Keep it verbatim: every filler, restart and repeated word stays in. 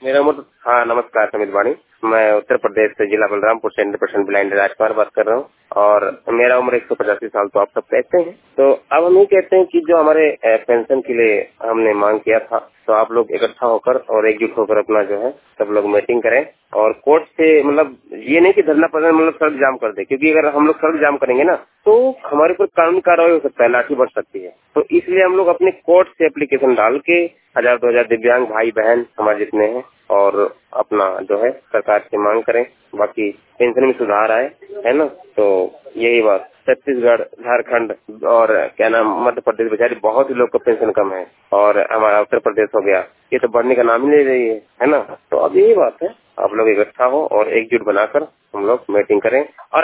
मेरा उम्र हाँ नमस्कार समित वाणी। मैं उत्तर प्रदेश से जिला बलरामपुर से हंड्रेड परसेंट ब्लाइंड राजकुमार बात कर रहा हूँ और मेरा उम्र एक सौ पचासी साल तो आप सब कहते हैं। तो अब हम ये कहते हैं कि जो हमारे पेंशन के लिए हमने मांग किया था तो आप लोग इकट्ठा होकर और एकजुट होकर अपना जो है सब लोग मीटिंग करें और कोर्ट से मतलब ये नहीं कि धरना प्रदर्शन मतलब सड़क जाम कर दे, क्योंकि अगर हम लोग सड़क जाम करेंगे ना तो हमारे ऊपर कानूनी कार्रवाई हो सकता है, लाठी बढ़ सकती है। तो इसलिए हम लोग अपने कोर्ट से एप्लीकेशन डाल के हजार दो हजार दिव्यांग भाई बहन हमारे जितने हैं और अपना जो है सरकार से मांग करें, बाकी पेंशन में सुधार आए, है ना। तो यही बात छत्तीसगढ़, झारखंड और क्या नाम मध्य प्रदेश बेचारी बहुत ही लोग का पेंशन कम है और हमारा उत्तर प्रदेश हो गया, ये तो बढ़ने का नाम ही नहीं रही है, है ना। तो अब यही बात है, आप लोग इकट्ठा हो और एकजुट बनाकर हम लोग मीटिंग करें। और